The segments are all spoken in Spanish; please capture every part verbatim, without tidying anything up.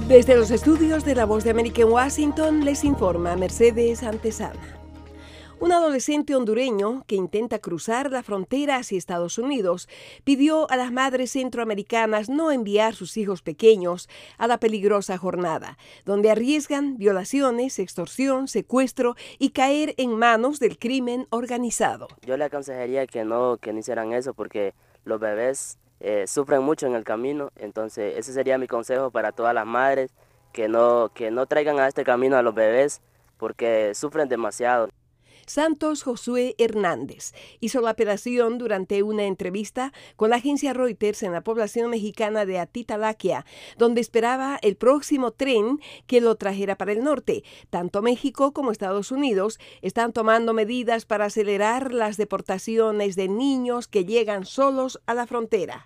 Desde los estudios de La Voz de América en Washington, les informa Mercedes Antesana. Un adolescente hondureño que intenta cruzar la frontera hacia Estados Unidos pidió a las madres centroamericanas no enviar sus hijos pequeños a la peligrosa jornada, donde arriesgan violaciones, extorsión, secuestro y caer en manos del crimen organizado. Yo le aconsejaría que no, que no hicieran eso porque los bebés eh, sufren mucho en el camino, entonces ese sería mi consejo para todas las madres, que no, que no traigan a este camino a los bebés porque sufren demasiado. Santos Josué Hernández hizo la apelación durante una entrevista con la agencia Reuters en la población mexicana de Atitalaquia, donde esperaba el próximo tren que lo trajera para el norte. Tanto México como Estados Unidos están tomando medidas para acelerar las deportaciones de niños que llegan solos a la frontera.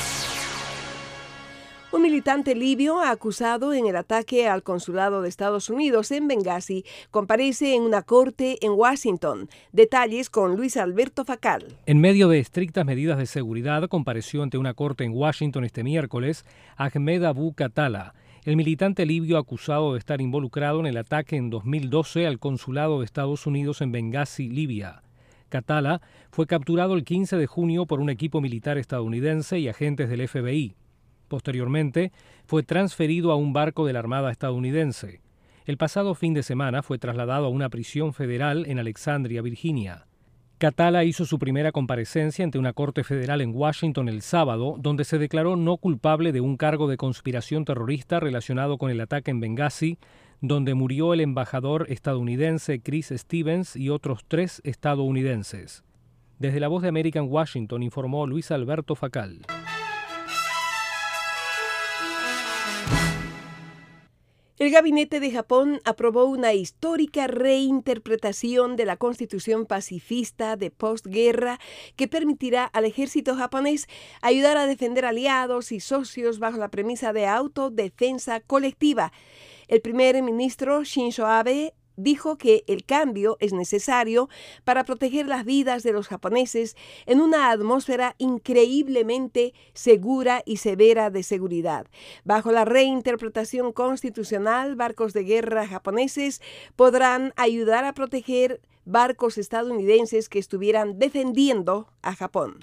Un militante libio acusado en el ataque al consulado de Estados Unidos en Benghazi comparece en una corte en Washington. Detalles con Luis Alberto Facal. En medio de estrictas medidas de seguridad, compareció ante una corte en Washington este miércoles Ahmed Abu Khattala, el militante libio acusado de estar involucrado en el ataque en dos mil doce al consulado de Estados Unidos en Benghazi, Libia. Khattala fue capturado el quince de junio por un equipo militar estadounidense y agentes del F B I. Posteriormente, fue transferido a un barco de la Armada estadounidense. El pasado fin de semana fue trasladado a una prisión federal en Alexandria, Virginia. Khattala hizo su primera comparecencia ante una corte federal en Washington el sábado, donde se declaró no culpable de un cargo de conspiración terrorista relacionado con el ataque en Benghazi, donde murió el embajador estadounidense Chris Stevens y otros tres estadounidenses. Desde La Voz de América en Washington informó Luis Alberto Facal. El gabinete de Japón aprobó una histórica reinterpretación de la Constitución pacifista de postguerra que permitirá al ejército japonés ayudar a defender aliados y socios bajo la premisa de autodefensa colectiva. El primer ministro Shinzo Abe dijo que el cambio es necesario para proteger las vidas de los japoneses en una atmósfera increíblemente segura y severa de seguridad. Bajo la reinterpretación constitucional, barcos de guerra japoneses podrán ayudar a proteger barcos estadounidenses que estuvieran defendiendo a Japón.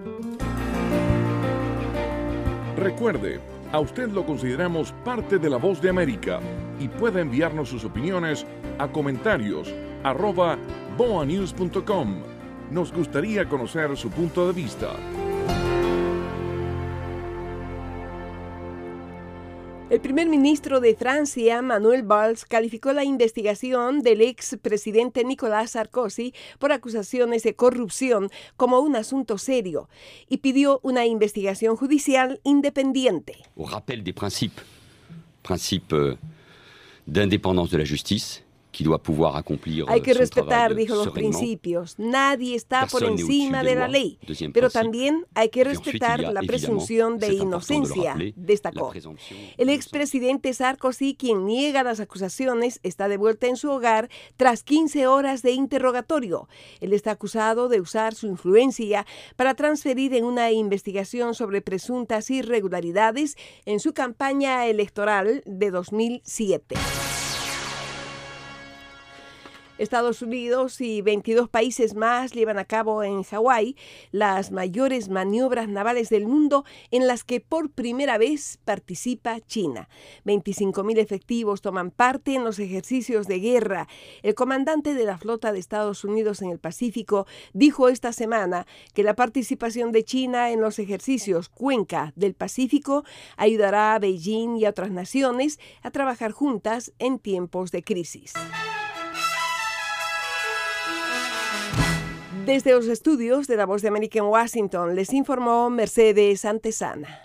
Recuerde, a usted lo consideramos parte de La Voz de América y puede enviarnos sus opiniones a comentarios arroba boa news punto com. Nos gustaría conocer su punto de vista. El primer ministro de Francia, Manuel Valls, calificó la investigación del expresidente Nicolas Sarkozy por acusaciones de corrupción como un asunto serio y pidió una investigación judicial independiente. Au rappel des principes, principe d'indépendance de la justice. Hay que respetar, dijo, los principios. Nadie está por encima de la ley, pero también hay que respetar la presunción de inocencia, destacó. El expresidente Sarkozy, quien niega las acusaciones, está de vuelta en su hogar tras quince horas de interrogatorio. Él está acusado de usar su influencia para transferir en una investigación sobre presuntas irregularidades en su campaña electoral de dos mil siete. Estados Unidos y veintidós países más llevan a cabo en Hawái las mayores maniobras navales del mundo en las que por primera vez participa China. veinticinco mil efectivos toman parte en los ejercicios de guerra. El comandante de la flota de Estados Unidos en el Pacífico dijo esta semana que la participación de China en los ejercicios Cuenca del Pacífico ayudará a Beijing y a otras naciones a trabajar juntas en tiempos de crisis. Desde los estudios de La Voz de América en Washington, les informó Mercedes Antesana.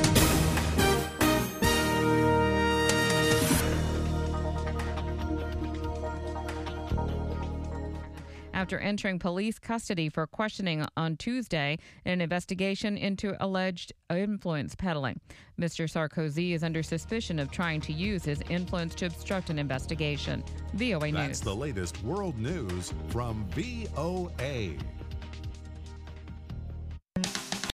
After entering police custody for questioning on Tuesday in an investigation into alleged influence peddling. Mister Sarkozy is under suspicion of trying to use his influence to obstruct an investigation. V O A News. That's the latest world news from V O A.